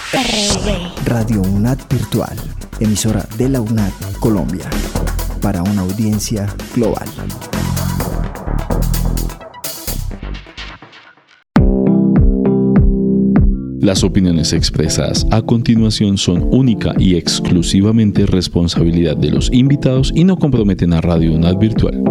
Radio UNAD Virtual, emisora de la UNAD Colombia, para una audiencia global. Las opiniones expresadas a continuación son única y exclusivamente responsabilidad de los invitados y no comprometen a Radio UNAD Virtual.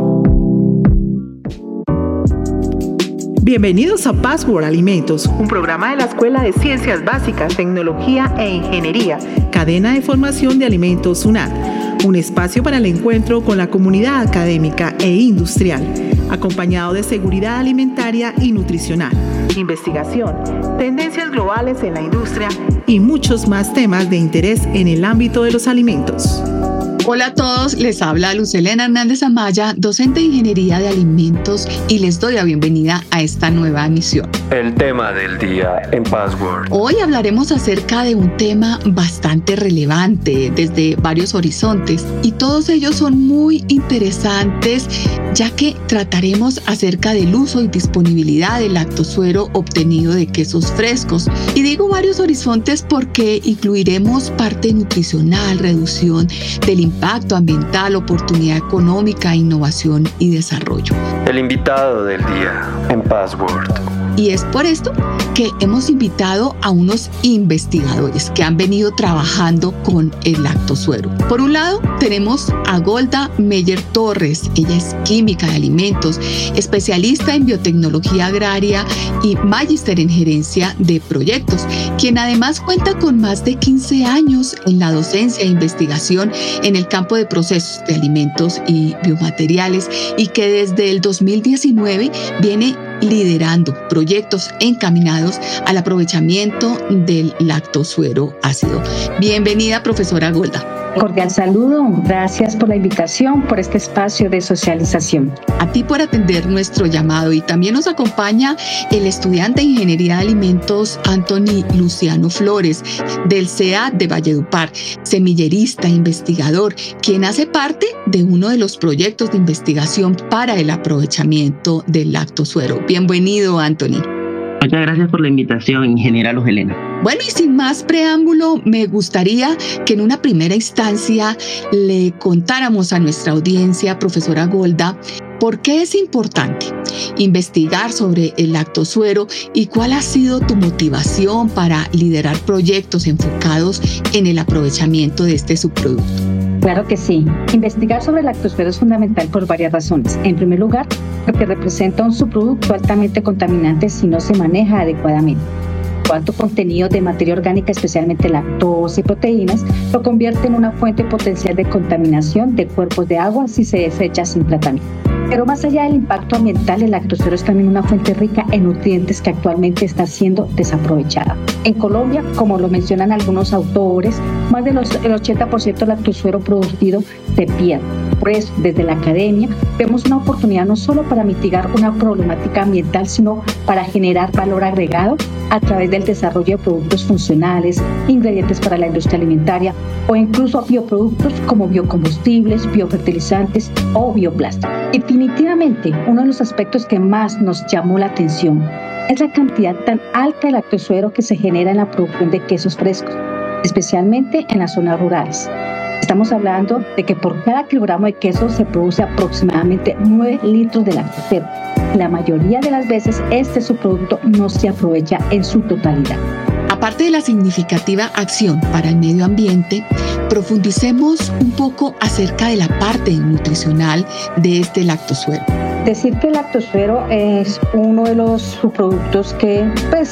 Bienvenidos a Password Alimentos, un programa de la Escuela de Ciencias Básicas, Tecnología e Ingeniería, cadena de formación de alimentos UNAD, un espacio para el encuentro con la comunidad académica e industrial, acompañado de seguridad alimentaria y nutricional, investigación, tendencias globales en la industria y muchos más temas de interés en el ámbito de los alimentos. Hola a todos, les habla Luz Helena Hernández Amaya, docente de Ingeniería de Alimentos, y les doy la bienvenida a esta nueva emisión. El tema del día en Password. Hoy hablaremos acerca de un tema bastante relevante desde varios horizontes, y todos ellos son muy interesantes, ya que trataremos acerca del uso y disponibilidad del lactosuero obtenido de quesos frescos. Y digo varios horizontes porque incluiremos parte nutricional, reducción del impacto ambiental, oportunidad económica, innovación y desarrollo. El invitado del día en Password. Y es por esto que hemos invitado a unos investigadores que han venido trabajando con el lactosuero. Por un lado, tenemos a Golda Meyer Torres. Ella es química de alimentos, especialista en biotecnología agraria y magíster en gerencia de proyectos, quien además cuenta con más de 15 años en la docencia e investigación en el campo de procesos de alimentos y biomateriales, y que desde el 2019 viene liderando proyectos encaminados al aprovechamiento del lactosuero ácido. Bienvenida, profesora Golda. Cordial saludo, gracias por la invitación, por este espacio de socialización. A ti por atender nuestro llamado, y también nos acompaña el estudiante de Ingeniería de Alimentos Anthony Luciano Flores del CEA de Valledupar, semillerista, investigador, quien hace parte de uno de los proyectos de investigación para el aprovechamiento del lactosuero. Bienvenido, Anthony. Muchas gracias por la invitación, ingeniera Luz Helena. Bueno, y sin más preámbulo, me gustaría que en una primera instancia le contáramos a nuestra audiencia, profesora Golda, por qué es importante investigar sobre el lactosuero y cuál ha sido tu motivación para liderar proyectos enfocados en el aprovechamiento de este subproducto. Claro que sí. Investigar sobre el lactosuero es fundamental por varias razones. En primer lugar, porque representa un subproducto altamente contaminante si no se maneja adecuadamente. Su alto contenido de materia orgánica, especialmente lactosa y proteínas, lo convierte en una fuente potencial de contaminación de cuerpos de agua si se desecha sin tratamiento. Pero más allá del impacto ambiental, el lactosuero es también una fuente rica en nutrientes que actualmente está siendo desaprovechada. En Colombia, como lo mencionan algunos autores, más del 80% del lactosuero producido se pierde. Por eso, desde la academia, vemos una oportunidad no solo para mitigar una problemática ambiental, sino para generar valor agregado a través del desarrollo de productos funcionales, ingredientes para la industria alimentaria o incluso bioproductos como biocombustibles, biofertilizantes o bioplásticos. Definitivamente, uno de los aspectos que más nos llamó la atención es la cantidad tan alta de lactosuero que se genera en la producción de quesos frescos, especialmente en las zonas rurales. Estamos hablando de que por cada kilogramo de queso se produce aproximadamente 9 litros de lactosuero. La mayoría de las veces este subproducto no se aprovecha en su totalidad. Aparte de la significativa acción para el medio ambiente, profundicemos un poco acerca de la parte nutricional de este lactosuero. Decir que el lactosuero es uno de los subproductos que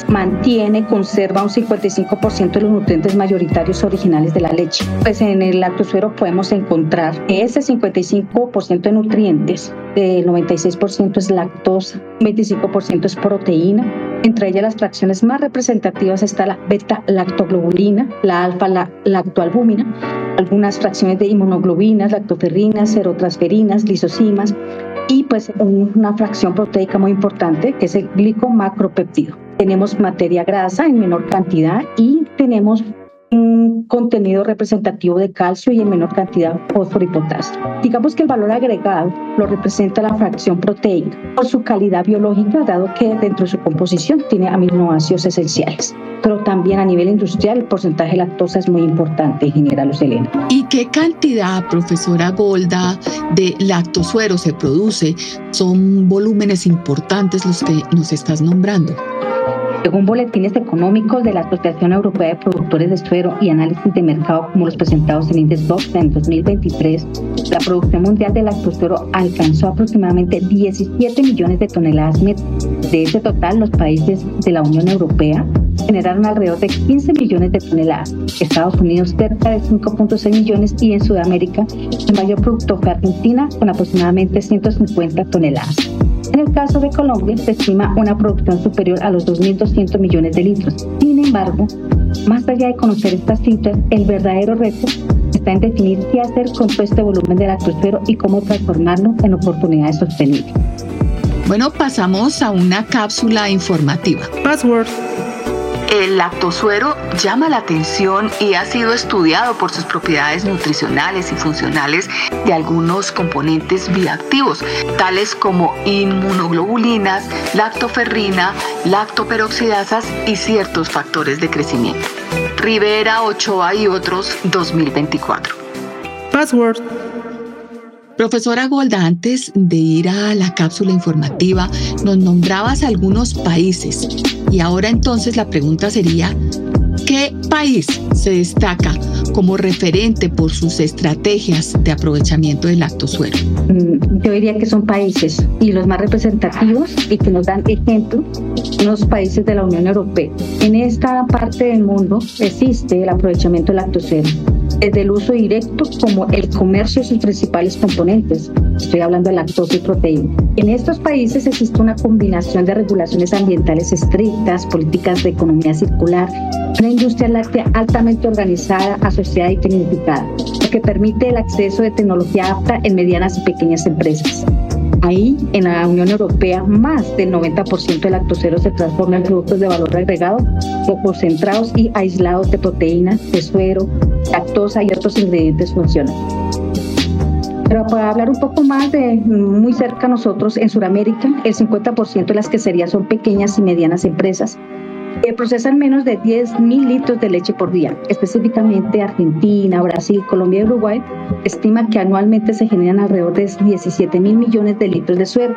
conserva un 55% de los nutrientes mayoritarios originales de la leche. Pues en el lactosuero podemos encontrar ese 55% de nutrientes, el 96% es lactosa, 25% es proteína. Entre ellas las fracciones más representativas está la beta-lactoglobulina, la alfa-lactoalbúmina, algunas fracciones de inmunoglobinas, lactoferrinas, serotransferinas, lisocimas, y pues una fracción proteica muy importante que es el glicomacropéptido. Tenemos materia grasa en menor cantidad y tenemos un contenido representativo de calcio y en menor cantidad fósforo y potasio. Digamos que el valor agregado lo representa la fracción proteica por su calidad biológica, dado que dentro de su composición tiene aminoácidos esenciales. Pero también a nivel industrial el porcentaje de lactosa es muy importante, ingeniera Luz Helena. ¿Y qué cantidad, profesora Golda, de lactosuero se produce? Son volúmenes importantes los que nos estás nombrando. Según boletines económicos de la Asociación Europea de Productores de Suero y análisis de mercado como los presentados en Indexbox en 2023, la producción mundial de lactosuero alcanzó aproximadamente 17 millones de toneladas net. De ese total, los países de la Unión Europea generaron alrededor de 15 millones de toneladas, Estados Unidos cerca de 5.6 millones y en Sudamérica el mayor productor fue Argentina con aproximadamente 150 toneladas. En el caso de Colombia se estima una producción superior a los 2.200 millones de litros. Sin embargo, más allá de conocer estas cifras, el verdadero reto está en definir qué hacer con todo este volumen de lactosuero y cómo transformarlo en oportunidades sostenibles. Bueno, pasamos a una cápsula informativa. Password. El lactosuero llama la atención y ha sido estudiado por sus propiedades nutricionales y funcionales de algunos componentes bioactivos, tales como inmunoglobulinas, lactoferrina, lactoperoxidasas y ciertos factores de crecimiento. Rivera, Ochoa y otros, 2024. Password. Profesora Golda, antes de ir a la cápsula informativa, nos nombrabas algunos países y ahora entonces la pregunta sería, ¿qué país se destaca como referente por sus estrategias de aprovechamiento del lactosuero? Yo diría que son países y los más representativos y que nos dan ejemplo son los países de la Unión Europea. En esta parte del mundo existe el aprovechamiento del lactosuero, desde el uso directo como el comercio de sus principales componentes. Estoy hablando de lactosa y proteína. En estos países existe una combinación de regulaciones ambientales estrictas, políticas de economía circular, una industria láctea altamente organizada, asociada y tecnificada, lo que permite el acceso de tecnología apta en medianas y pequeñas empresas. Ahí, en la Unión Europea, más del 90% del lactosuero se transforma en productos de valor agregado o concentrados y aislados de proteínas, de suero, lactosa y otros ingredientes funcionales. Pero para hablar un poco más de muy cerca a nosotros, en Sudamérica, el 50% de las queserías son pequeñas y medianas empresas que procesan menos de 10.000 litros de leche por día. Específicamente Argentina, Brasil, Colombia y Uruguay estima que anualmente se generan alrededor de 17.000 millones de litros de suero.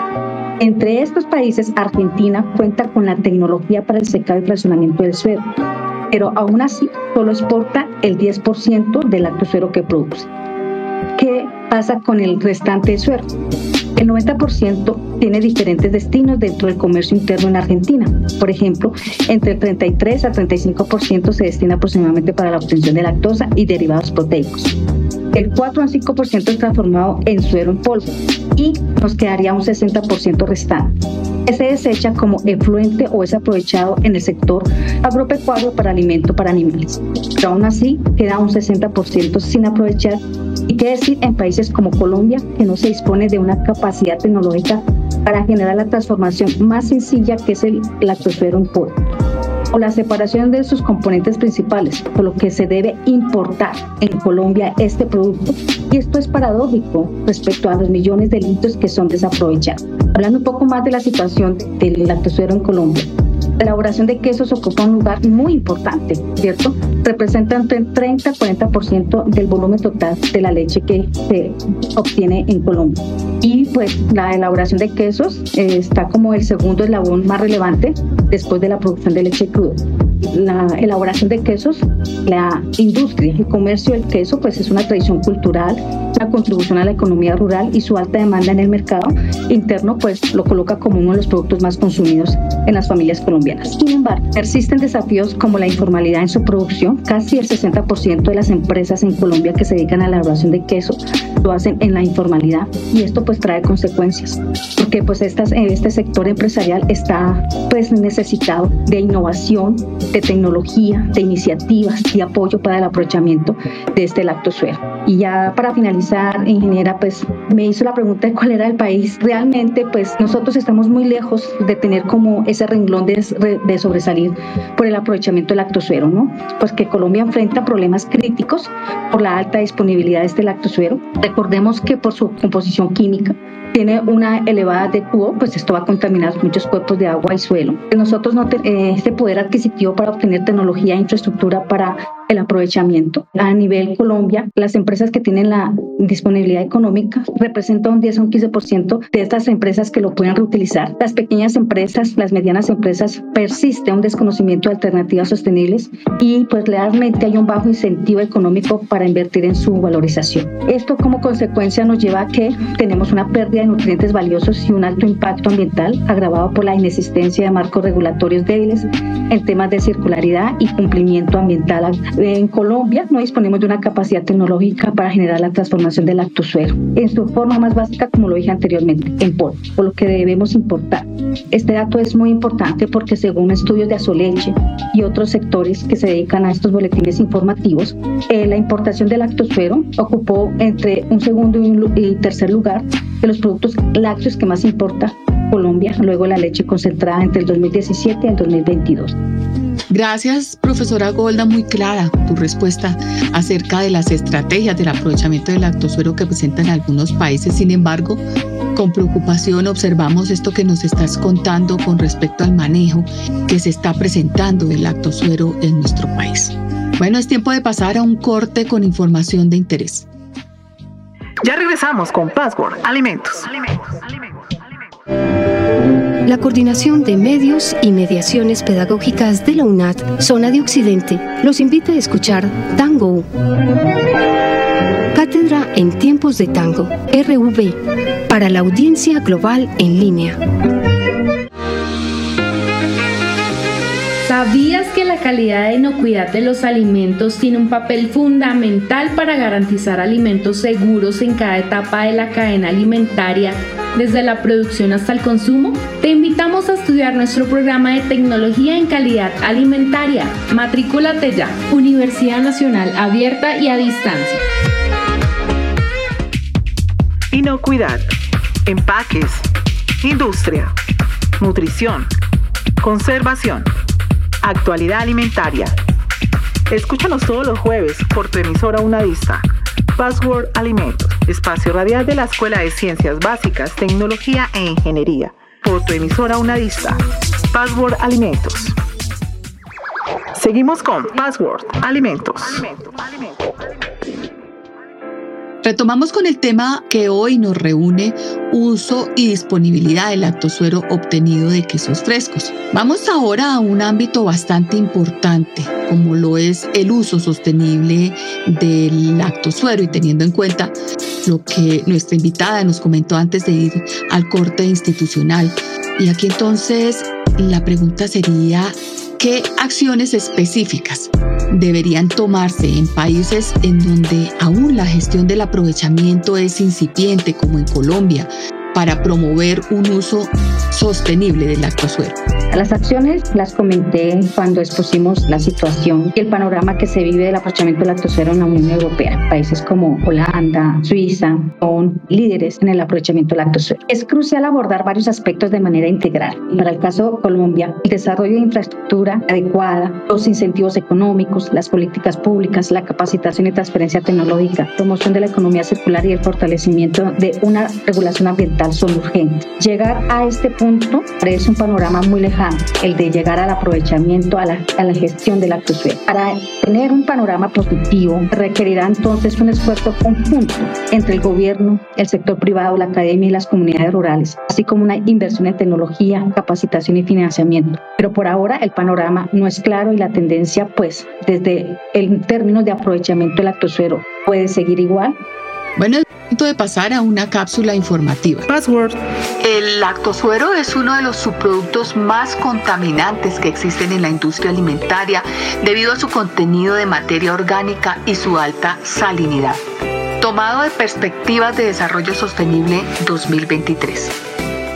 Entre estos países, Argentina cuenta con la tecnología para el secado y fraccionamiento del suero, pero aún así solo exporta el 10% del lactosuero que produce. ¿Qué pasa con el restante de suero? El 90% tiene diferentes destinos dentro del comercio interno en Argentina. Por ejemplo, entre el 33 a 35% se destina aproximadamente para la obtención de lactosa y derivados proteicos. El 4 al 5% es transformado en suero en polvo y nos quedaría un 60% restante. Se desecha como efluente o es aprovechado en el sector agropecuario para alimento para animales. Pero aún así queda un 60% sin aprovechar. Y qué decir en países como Colombia, que no se dispone de una capacidad tecnológica para generar la transformación más sencilla que es el lactosuero en polvo, o la separación de sus componentes principales, por lo que se debe importar en Colombia este producto. Y esto es paradójico respecto a los millones de litros que son desaprovechados. Hablando un poco más de la situación del lactosuero en Colombia, la elaboración de quesos ocupa un lugar muy importante, ¿cierto? Representa entre el 30 a 40% del volumen total de la leche que se obtiene en Colombia. Y pues la elaboración de quesos está como el segundo eslabón más relevante después de la producción de leche cruda. La elaboración de quesos, la industria, el comercio del queso, pues es una tradición cultural, una contribución a la economía rural y su alta demanda en el mercado interno pues lo coloca como uno de los productos más consumidos en las familias colombianas. Sin embargo, persisten desafíos como la informalidad en su producción. Casi el 60% de las empresas en Colombia que se dedican a la elaboración de queso lo hacen en la informalidad y esto pues trae consecuencias porque pues este sector empresarial está pues necesitado de innovación, de tecnología, de iniciativas, de apoyo para el aprovechamiento de este lactosuero. Y ya para finalizar, ingeniera, pues me hizo la pregunta de cuál era el país. Realmente, pues nosotros estamos muy lejos de tener como ese renglón de sobresalir por el aprovechamiento del lactosuero, ¿no? Pues que Colombia enfrenta problemas críticos por la alta disponibilidad de este lactosuero. Recordemos que por su composición química tiene una elevada DQO, pues esto va a contaminar muchos cuerpos de agua y suelo. Nosotros no tenemos este poder adquisitivo para obtener tecnología e infraestructura para el aprovechamiento. A nivel Colombia, las empresas que tienen la disponibilidad económica representan un 10 a un 15% de estas empresas que lo pueden reutilizar. Las pequeñas empresas, las medianas empresas, persiste un desconocimiento de alternativas sostenibles y pues realmente hay un bajo incentivo económico para invertir en su valorización. Esto como consecuencia nos lleva a que tenemos una pérdida de nutrientes valiosos y un alto impacto ambiental agravado por la inexistencia de marcos regulatorios débiles en temas de circularidad y cumplimiento ambiental. En Colombia no disponemos de una capacidad tecnológica para generar la transformación del lactosuero en su forma más básica, como lo dije anteriormente, en polvo, por lo que debemos importar. Este dato es muy importante porque según estudios de Asoleche y otros sectores que se dedican a estos boletines informativos, la importación de lactosuero ocupó entre un segundo y tercer lugar de los productos lácteos que más importa Colombia, luego la leche concentrada entre el 2017 y el 2022. Gracias, profesora Golda, muy clara tu respuesta acerca de las estrategias del aprovechamiento del lactosuero que presentan algunos países. Sin embargo, con preocupación observamos esto que nos estás contando con respecto al manejo que se está presentando del lactosuero en nuestro país. Bueno, es tiempo de pasar a un corte con información de interés. Ya regresamos con Password Alimentos. La Coordinación de Medios y Mediaciones Pedagógicas de la UNAD, Zona de Occidente, los invita a escuchar Tango. Cátedra en Tiempos de Tango, RV, para la audiencia global en línea. ¿Sabías que la calidad e inocuidad de los alimentos tiene un papel fundamental para garantizar alimentos seguros en cada etapa de la cadena alimentaria, desde la producción hasta el consumo? Te invitamos a estudiar nuestro programa de Tecnología en Calidad Alimentaria. Matricúlate ya. Universidad Nacional Abierta y a Distancia. Inocuidad, empaques, industria, nutrición, conservación, actualidad alimentaria. Escúchanos todos los jueves por tu emisora Unadista. Password Alimentos, espacio radial de la Escuela de Ciencias Básicas, Tecnología e Ingeniería. Por tu emisora Unadista. Password Alimentos. Seguimos con Password Alimentos. Retomamos con el tema que hoy nos reúne: uso y disponibilidad del lactosuero obtenido de quesos frescos. Vamos ahora a un ámbito bastante importante, como lo es el uso sostenible del lactosuero, y teniendo en cuenta lo que nuestra invitada nos comentó antes de ir al corte institucional. Y aquí entonces la pregunta sería: ¿qué acciones específicas deberían tomarse en países en donde aún la gestión del aprovechamiento es incipiente, como en Colombia, para promover un uso sostenible del lactosuero? Las acciones las comenté cuando expusimos la situación y el panorama que se vive del aprovechamiento del lactosuero en la Unión Europea. Países como Holanda, Suiza son líderes en el aprovechamiento del lactosuero. Es crucial abordar varios aspectos de manera integral. Para el caso de Colombia, el desarrollo de infraestructura adecuada, los incentivos económicos, las políticas públicas, la capacitación y transferencia tecnológica, promoción de la economía circular y el fortalecimiento de una regulación ambiental son urgentes. Llegar a este punto parece un panorama muy lejano, el de llegar al aprovechamiento, a la gestión del lactosuero. Para tener un panorama positivo, requerirá entonces un esfuerzo conjunto entre el gobierno, el sector privado, la academia y las comunidades rurales, así como una inversión en tecnología, capacitación y financiamiento. Pero por ahora el panorama no es claro y la tendencia, pues, desde el término de aprovechamiento del lactosuero puede seguir igual. Bueno, es momento de pasar a una cápsula informativa. Password. El lactosuero es uno de los subproductos más contaminantes que existen en la industria alimentaria debido a su contenido de materia orgánica y su alta salinidad. Tomado de Perspectivas de Desarrollo Sostenible 2023.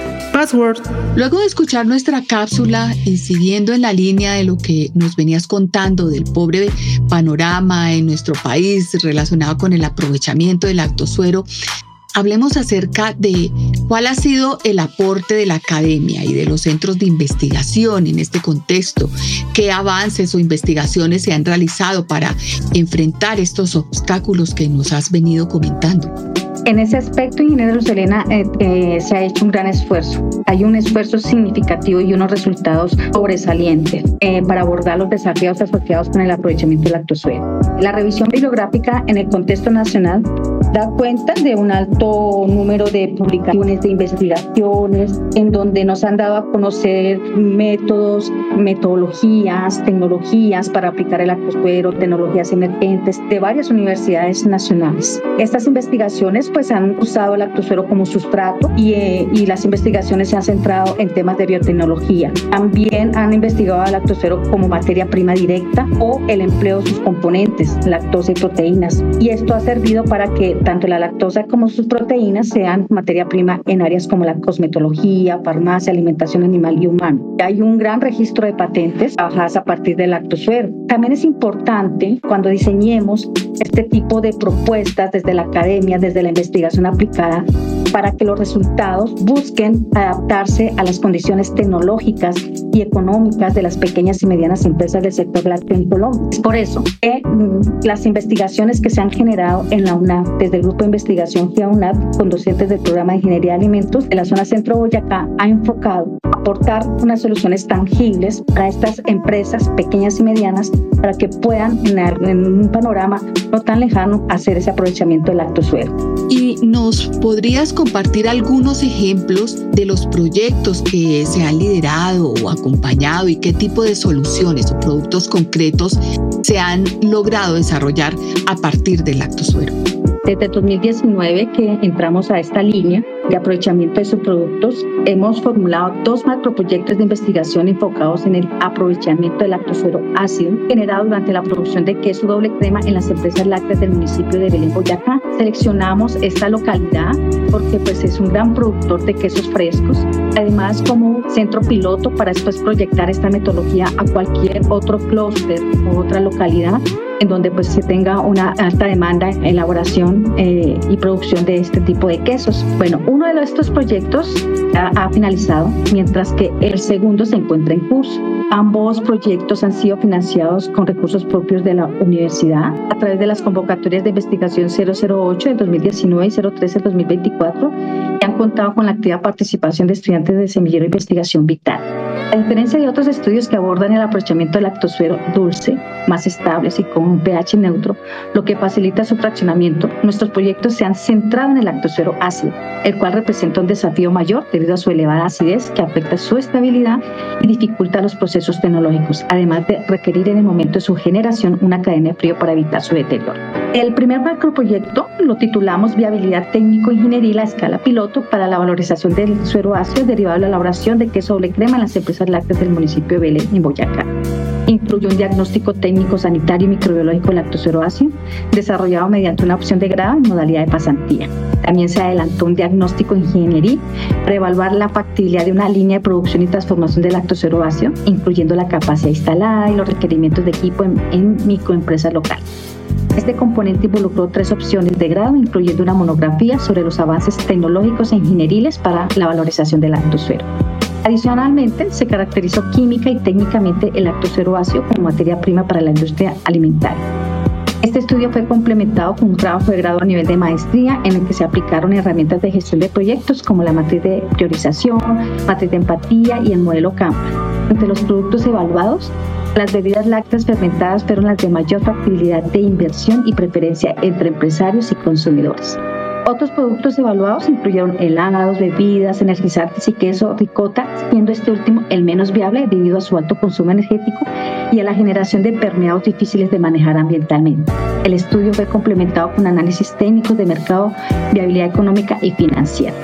Password. Luego de escuchar nuestra cápsula y siguiendo en la línea de lo que nos venías contando del pobre panorama en nuestro país relacionado con el aprovechamiento del lactosuero, hablemos acerca de cuál ha sido el aporte de la academia y de los centros de investigación en este contexto, qué avances o investigaciones se han realizado para enfrentar estos obstáculos que nos has venido comentando. En ese aspecto, ingeniero Luz Helena, se ha hecho un gran esfuerzo. Hay un esfuerzo significativo y unos resultados sobresalientes para abordar los desafíos asociados con el aprovechamiento del lactosuero. La revisión bibliográfica en el contexto nacional da cuenta de un alto número de publicaciones, de investigaciones, en donde nos han dado a conocer métodos, metodologías, tecnologías para aplicar el lactosuero, tecnologías emergentes de varias universidades nacionales. Estas investigaciones pues han usado el lactosuero como sustrato y las investigaciones se han centrado en temas de biotecnología. También han investigado el lactosuero como materia prima directa o el empleo de sus componentes, lactosa y proteínas. Y esto ha servido para que tanto la lactosa como sus proteínas sean materia prima en áreas como la cosmetología, farmacia, alimentación animal y humana. Hay un gran registro de patentes trabajadas a partir del lactosuero. También es importante cuando diseñemos este tipo de propuestas desde la academia, desde la investigación aplicada, para que los resultados busquen adaptarse a las condiciones tecnológicas y económicas de las pequeñas y medianas empresas del sector lácteo en Colombia. Es por eso que las investigaciones que se han generado en la UNAD, desde el Grupo de Investigación GIA-UNAD, con docentes del Programa de Ingeniería de Alimentos de la zona Centro Boyacá, ha enfocado a aportar unas soluciones tangibles para estas empresas pequeñas y medianas para que puedan, en un panorama no tan lejano, hacer ese aprovechamiento del lactosuero. ¿Y nos podrías compartir algunos ejemplos de los proyectos que se han liderado o acompañado y qué tipo de soluciones o productos concretos se han logrado desarrollar a partir del lactosuero? Desde 2019 que entramos a esta línea de aprovechamiento de subproductos, hemos formulado 2 macroproyectos de investigación enfocados en el aprovechamiento del lactosuero ácido generado durante la producción de queso doble crema en las empresas lácteas del municipio de Belén, Boyacá. Seleccionamos esta localidad porque pues, es un gran productor de quesos frescos, además como centro piloto para después proyectar esta metodología a cualquier otro clúster o otra localidad en donde pues se tenga una alta demanda en elaboración y producción de este tipo de quesos. Bueno, uno de estos proyectos ha finalizado, mientras que el segundo se encuentra en curso. Ambos proyectos han sido financiados con recursos propios de la universidad a través de las convocatorias de investigación 008 del 2019 y 013 del 2024 y han contado con la activa participación de estudiantes de Semillero de Investigación Vital. A diferencia de otros estudios que abordan el aprovechamiento del lactosuero dulce, más estables y con un pH neutro, lo que facilita su fraccionamiento, nuestros proyectos se han centrado en el lactosuero ácido, el cual representa un desafío mayor debido a su elevada acidez que afecta su estabilidad y dificulta los procesos tecnológicos, además de requerir en el momento de su generación una cadena de frío para evitar su deterioro. El primer macroproyecto lo titulamos Viabilidad Técnico-Ingenieril a escala piloto para la valorización del suero ácido derivado de la elaboración de queso doble crema en las empresas lácteas del municipio de Belén, en Boyacá. Incluye un diagnóstico técnico, sanitario y microbiológico del lactosuero ácido, desarrollado mediante una opción de grado en modalidad de pasantía. También se adelantó un diagnóstico ingenieril para evaluar la factibilidad de una línea de producción y transformación del lactosuero ácido, incluyendo la capacidad instalada y los requerimientos de equipo en microempresas locales. Este componente involucró 3 opciones de grado, incluyendo una monografía sobre los avances tecnológicos e ingenieriles para la valorización del lactosuero. Adicionalmente, se caracterizó química y técnicamente el lactosuero ácido como materia prima para la industria alimentaria. Este estudio fue complementado con un trabajo de grado a nivel de maestría en el que se aplicaron herramientas de gestión de proyectos como la matriz de priorización, matriz de empatía y el modelo CAMPA. Entre los productos evaluados, las bebidas lácteas fermentadas fueron las de mayor factibilidad de inversión y preferencia entre empresarios y consumidores. Otros productos evaluados incluyeron helados, bebidas, energizantes y queso ricota, siendo este último el menos viable debido a su alto consumo energético y a la generación de permeados difíciles de manejar ambientalmente. El estudio fue complementado con análisis técnicos de mercado, viabilidad económica y financiera.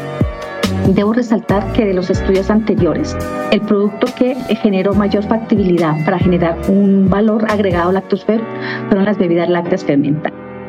Debo resaltar que de los estudios anteriores, el producto que generó mayor factibilidad para generar un valor agregado lactosuero fueron las bebidas lácteas fermentadas.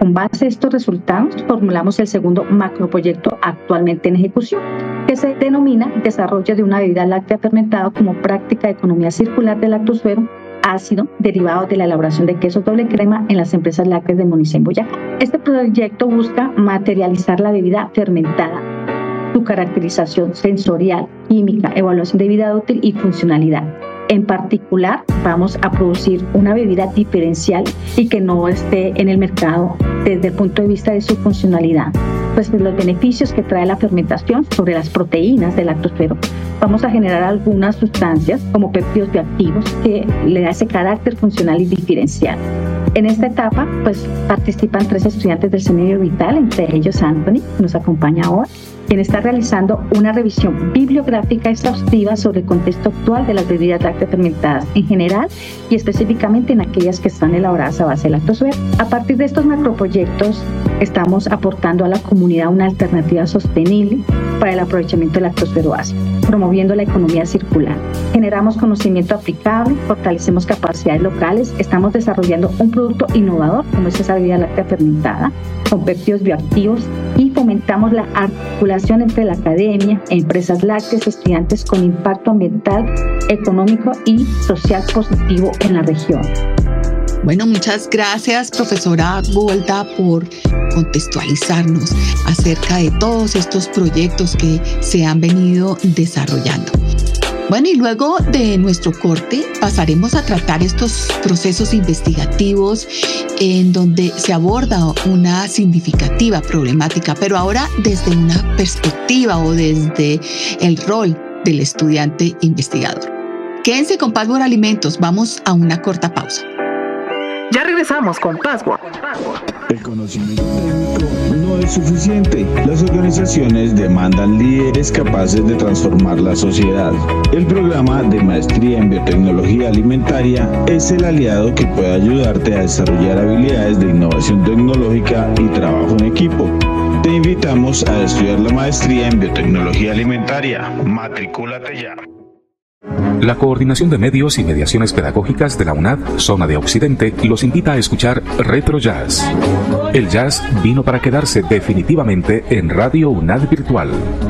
Con base a estos resultados, formulamos el segundo macroproyecto actualmente en ejecución, que se denomina Desarrollo de una bebida láctea fermentada como práctica de economía circular del lactosuero ácido derivado de la elaboración de quesos doble crema en las empresas lácteas de Monizá, en Boyacá. Este proyecto busca materializar la bebida fermentada, su caracterización sensorial, química, evaluación de vida útil y funcionalidad. En particular, vamos a producir una bebida diferencial y que no esté en el mercado desde el punto de vista de su funcionalidad. Pues los beneficios que trae la fermentación sobre las proteínas del lactosuero. Vamos a generar algunas sustancias como péptidos bioactivos que le da ese carácter funcional y diferencial. En esta etapa, pues participan 3 estudiantes del Seminario Vital, entre ellos Anthony, que nos acompaña ahora, quien está realizando una revisión bibliográfica exhaustiva sobre el contexto actual de las bebidas lácteas fermentadas en general y específicamente en aquellas que están elaboradas a base de lactosuero. A partir de estos macroproyectos, estamos aportando a la comunidad una alternativa sostenible para el aprovechamiento del lactosuero ácido, promoviendo la economía circular. Generamos conocimiento aplicable, fortalecemos capacidades locales, estamos desarrollando un producto innovador como es esa bebida láctea fermentada con péptidos bioactivos y fomentamos la articulación entre la academia, empresas lácteas, estudiantes con impacto ambiental, económico y social positivo en la región. Bueno, muchas gracias, profesora Golda, por contextualizarnos acerca de todos estos proyectos que se han venido desarrollando. Bueno, y luego de nuestro corte pasaremos a tratar estos procesos investigativos en donde se aborda una significativa problemática, pero ahora desde una perspectiva o desde el rol del estudiante investigador. Quédense con Password Alimentos, vamos a una corta pausa. Ya regresamos con Password. El conocimiento técnico no es suficiente. Las organizaciones demandan líderes capaces de transformar la sociedad. El programa de Maestría en Biotecnología Alimentaria es el aliado que puede ayudarte a desarrollar habilidades de innovación tecnológica y trabajo en equipo. Te invitamos a estudiar la Maestría en Biotecnología Alimentaria. Matricúlate ya. La Coordinación de Medios y Mediaciones Pedagógicas de la UNAD, Zona de Occidente, los invita a escuchar Retro Jazz. El jazz vino para quedarse definitivamente en Radio UNAD Virtual.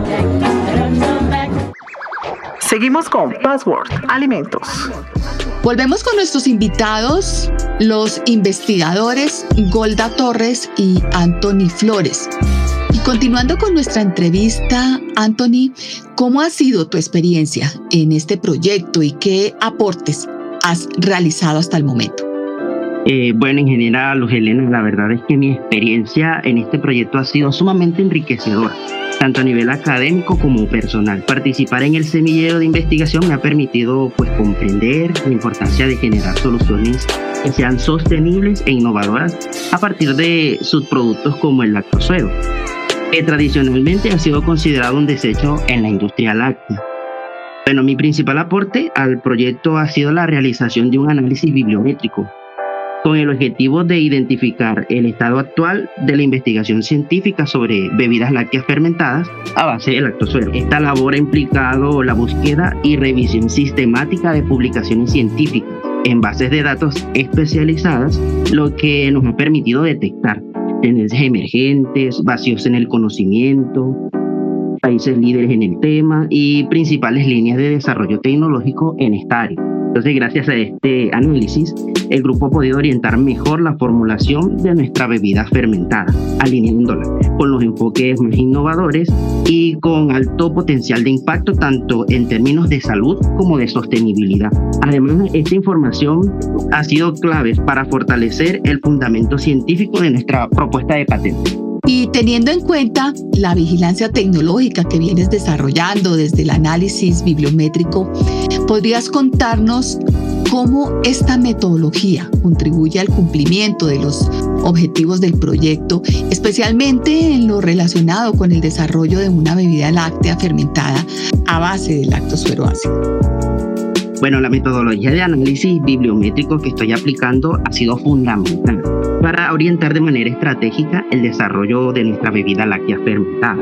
Seguimos con Password Alimentos. Volvemos con nuestros invitados, los investigadores Golda Torres y Anthony Flores. Y continuando con nuestra entrevista, Anthony, ¿cómo ha sido tu experiencia en este proyecto y qué aportes has realizado hasta el momento? Bueno, en general, Luz Helena, la verdad es que mi experiencia en este proyecto ha sido sumamente enriquecedora, tanto a nivel académico como personal. Participar en el semillero de investigación me ha permitido comprender la importancia de generar soluciones que sean sostenibles e innovadoras a partir de subproductos como el lactosuero, que tradicionalmente ha sido considerado un desecho en la industria láctea. Bueno, mi principal aporte al proyecto ha sido la realización de un análisis bibliométrico con el objetivo de identificar el estado actual de la investigación científica sobre bebidas lácteas fermentadas a base de lactosuero. Esta labor ha implicado la búsqueda y revisión sistemática de publicaciones científicas en bases de datos especializadas, lo que nos ha permitido detectar tendencias emergentes, vacíos en el conocimiento, países líderes en el tema y principales líneas de desarrollo tecnológico en esta área. Entonces, gracias a este análisis, el grupo ha podido orientar mejor la formulación de nuestra bebida fermentada, alineándola con los enfoques más innovadores y con alto potencial de impacto tanto en términos de salud como de sostenibilidad. Además, esta información ha sido clave para fortalecer el fundamento científico de nuestra propuesta de patente. Y teniendo en cuenta la vigilancia tecnológica que vienes desarrollando desde el análisis bibliométrico, ¿podrías contarnos cómo esta metodología contribuye al cumplimiento de los objetivos del proyecto, especialmente en lo relacionado con el desarrollo de una bebida láctea fermentada a base de lactosuero ácido? Bueno, la metodología de análisis bibliométrico que estoy aplicando ha sido fundamental para orientar de manera estratégica el desarrollo de nuestra bebida láctea fermentada.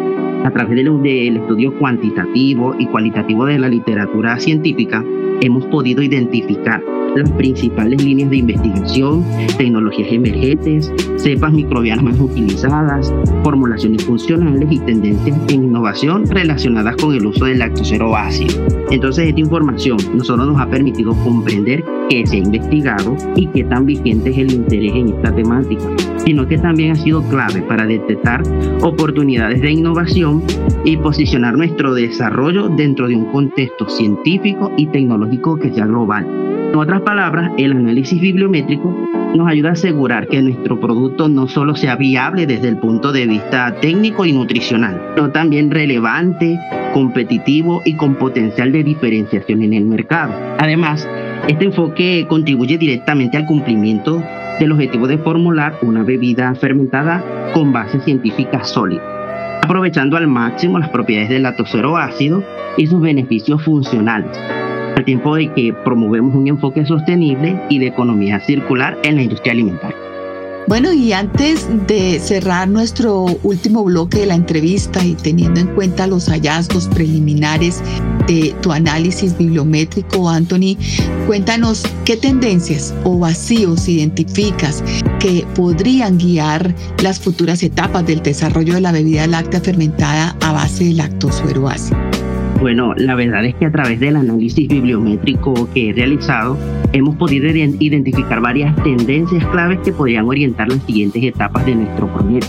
A través del estudio cuantitativo y cualitativo de la literatura científica, hemos podido identificar las principales líneas de investigación, tecnologías emergentes, cepas microbianas más utilizadas, formulaciones funcionales y tendencias en innovación relacionadas con el uso del lactosuero ácido. Entonces, esta información nosotros nos ha permitido comprender qué se ha investigado y qué tan vigente es el interés en esta temática, sino que también ha sido clave para detectar oportunidades de innovación y posicionar nuestro desarrollo dentro de un contexto científico y tecnológico que sea global. En otras palabras, el análisis bibliométrico nos ayuda a asegurar que nuestro producto no solo sea viable desde el punto de vista técnico y nutricional, sino también relevante, competitivo y con potencial de diferenciación en el mercado. Además, este enfoque contribuye directamente al cumplimiento del objetivo de formular una bebida fermentada con base científica sólida, aprovechando al máximo las propiedades del lactosuero ácido y sus beneficios funcionales, al tiempo de que promovemos un enfoque sostenible y de economía circular en la industria alimentaria. Bueno, y antes de cerrar nuestro último bloque de la entrevista y teniendo en cuenta los hallazgos preliminares de tu análisis bibliométrico, Anthony, cuéntanos qué tendencias o vacíos identificas que podrían guiar las futuras etapas del desarrollo de la bebida láctea fermentada a base de lactosuero ácido. Bueno, la verdad es que a través del análisis bibliométrico que he realizado, hemos podido identificar varias tendencias claves que podrían orientar las siguientes etapas de nuestro proyecto.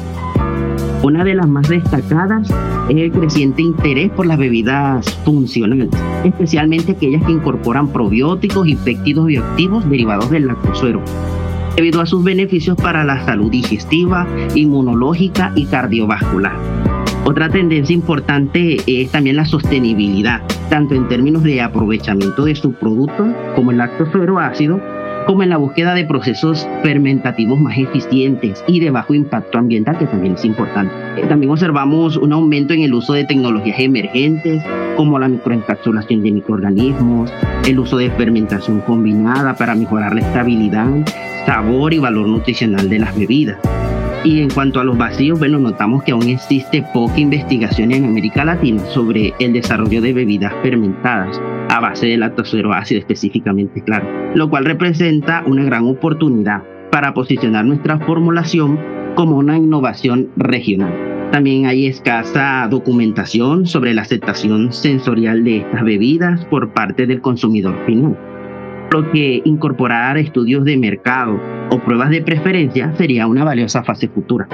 Una de las más destacadas es el creciente interés por las bebidas funcionales, especialmente aquellas que incorporan probióticos y péptidos bioactivos derivados del lactosuero, debido a sus beneficios para la salud digestiva, inmunológica y cardiovascular. Otra tendencia importante es también la sostenibilidad, tanto en términos de aprovechamiento de sus productos como el lactosuero ácido, como en la búsqueda de procesos fermentativos más eficientes y de bajo impacto ambiental, que también es importante. También observamos un aumento en el uso de tecnologías emergentes, como la microencapsulación de microorganismos, el uso de fermentación combinada para mejorar la estabilidad, sabor y valor nutricional de las bebidas. Y en cuanto a los vacíos, bueno, notamos que aún existe poca investigación en América Latina sobre el desarrollo de bebidas fermentadas a base de lactosuero ácido específicamente, claro, lo cual representa una gran oportunidad para posicionar nuestra formulación como una innovación regional. También hay escasa documentación sobre la aceptación sensorial de estas bebidas por parte del consumidor final, lo que incorporar estudios de mercado o pruebas de preferencia sería una valiosa fase futura.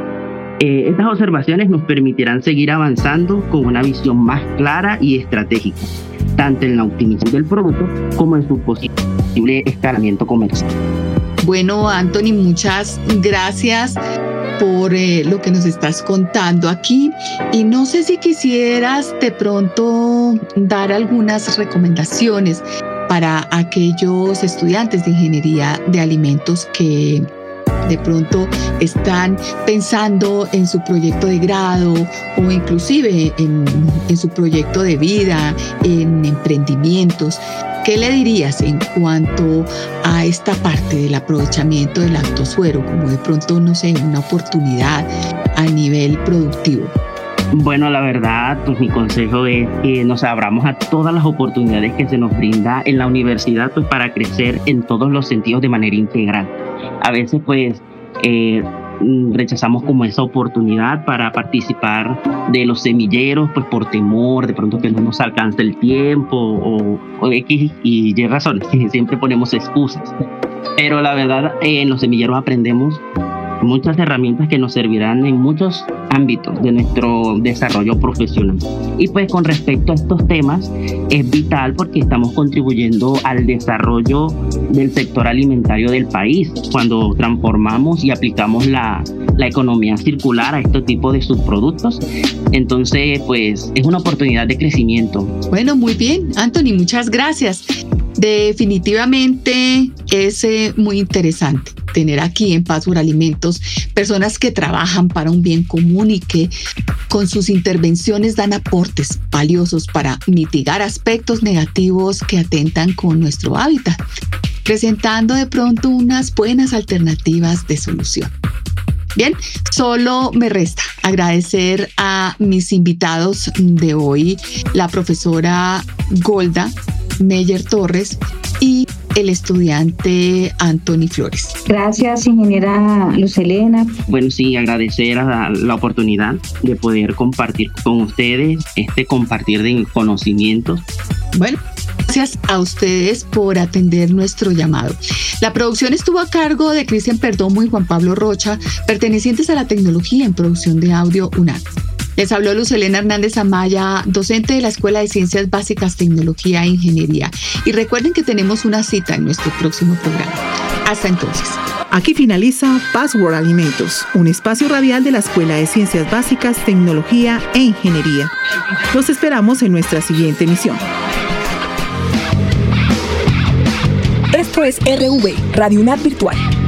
Estas observaciones nos permitirán seguir avanzando con una visión más clara y estratégica, tanto en la optimización del producto como en su posible escalamiento comercial. Bueno, Anthony, muchas gracias por lo que nos estás contando aquí. Y no sé si quisieras de pronto dar algunas recomendaciones para aquellos estudiantes de ingeniería de alimentos que de pronto están pensando en su proyecto de grado o inclusive en su proyecto de vida, en emprendimientos. ¿Qué le dirías en cuanto a esta parte del aprovechamiento del lactosuero como de pronto, no sé, una oportunidad a nivel productivo? Bueno, la verdad, pues mi consejo es que nos abramos a todas las oportunidades que se nos brinda en la universidad, pues para crecer en todos los sentidos de manera integral. A veces pues rechazamos como esa oportunidad para participar de los semilleros, pues por temor de pronto que no nos alcance el tiempo o X y Y razones, que siempre ponemos excusas. Pero la verdad, en los semilleros aprendemos muchas herramientas que nos servirán en muchos ámbitos de nuestro desarrollo profesional. Y pues con respecto a estos temas, es vital porque estamos contribuyendo al desarrollo del sector alimentario del país cuando transformamos y aplicamos la economía circular a este tipo de subproductos. Entonces, pues es una oportunidad de crecimiento. Bueno, muy bien, Anthony, muchas gracias. Definitivamente es muy interesante tener aquí en Password Alimentos personas que trabajan para un bien común y que con sus intervenciones dan aportes valiosos para mitigar aspectos negativos que atentan con nuestro hábitat, presentando de pronto unas buenas alternativas de solución. Bien, solo me resta agradecer a mis invitados de hoy, la profesora Golda Meyer Torres y el estudiante Anthony Flores. Gracias, ingeniera Luz Helena. Bueno, sí, agradecer a la oportunidad de poder compartir con ustedes compartir de conocimientos. Bueno, gracias a ustedes por atender nuestro llamado. La producción estuvo a cargo de Cristian Perdomo y Juan Pablo Rocha, pertenecientes a la tecnología en producción de audio UNAD. Les habló Luz Helena Hernández Amaya, docente de la Escuela de Ciencias Básicas, Tecnología e Ingeniería. Y recuerden que tenemos una cita en nuestro próximo programa. Hasta entonces. Aquí finaliza Password Alimentos, un espacio radial de la Escuela de Ciencias Básicas, Tecnología e Ingeniería. Los esperamos en nuestra siguiente emisión. Esto es RV, Radio UNAD Virtual.